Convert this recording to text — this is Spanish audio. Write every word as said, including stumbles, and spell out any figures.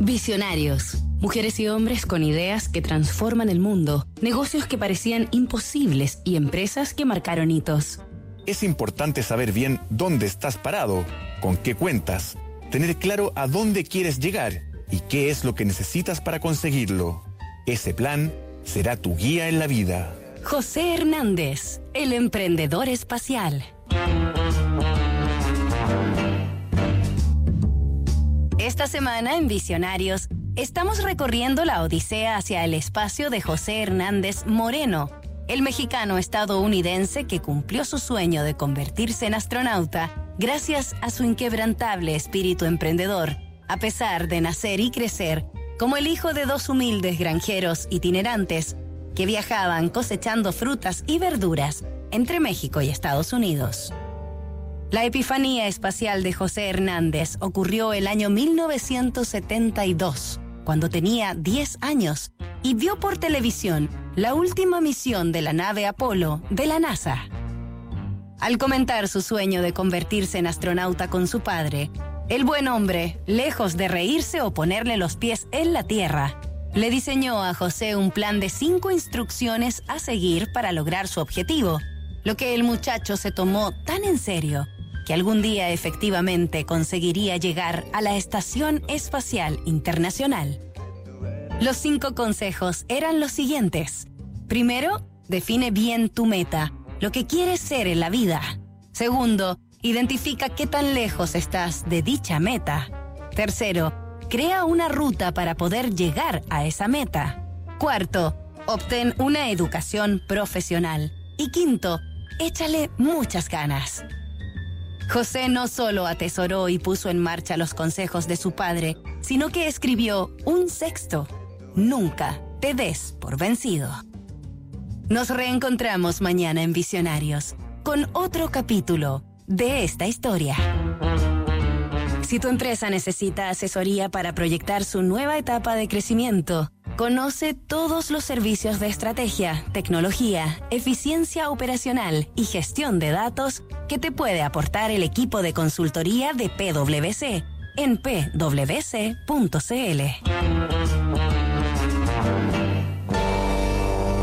Visionarios. Mujeres y hombres con ideas que transforman el mundo, negocios que parecían imposibles y empresas que marcaron hitos. Es importante saber bien dónde estás parado, con qué cuentas, tener claro a dónde quieres llegar y qué es lo que necesitas para conseguirlo. Ese plan será tu guía en la vida. José Hernández, el emprendedor espacial. Esta semana en Visionarios estamos recorriendo la odisea hacia el espacio de José Hernández Moreno, el mexicano estadounidense que cumplió su sueño de convertirse en astronauta gracias a su inquebrantable espíritu emprendedor, a pesar de nacer y crecer como el hijo de dos humildes granjeros itinerantes que viajaban cosechando frutas y verduras entre México y Estados Unidos. La epifanía espacial de José Hernández ocurrió el año mil novecientos setenta y dos, cuando tenía diez años, y vio por televisión la última misión de la nave Apolo de la NASA. Al comentar su sueño de convertirse en astronauta con su padre, el buen hombre, lejos de reírse o ponerle los pies en la tierra, le diseñó a José un plan de cinco instrucciones a seguir para lograr su objetivo, lo que el muchacho se tomó tan en serio que algún día efectivamente conseguiría llegar a la Estación Espacial Internacional. Los cinco consejos eran los siguientes. Primero, define bien tu meta, lo que quieres ser en la vida. Segundo, identifica qué tan lejos estás de dicha meta. Tercero, crea una ruta para poder llegar a esa meta. Cuarto, obtén una educación profesional. Y quinto, échale muchas ganas. José no solo atesoró y puso en marcha los consejos de su padre, sino que escribió un sexto: nunca te des por vencido. Nos reencontramos mañana en Visionarios con otro capítulo de esta historia. Si tu empresa necesita asesoría para proyectar su nueva etapa de crecimiento, conoce todos los servicios de estrategia, tecnología, eficiencia operacional y gestión de datos que te puede aportar el equipo de consultoría de P W C en P W C punto C L.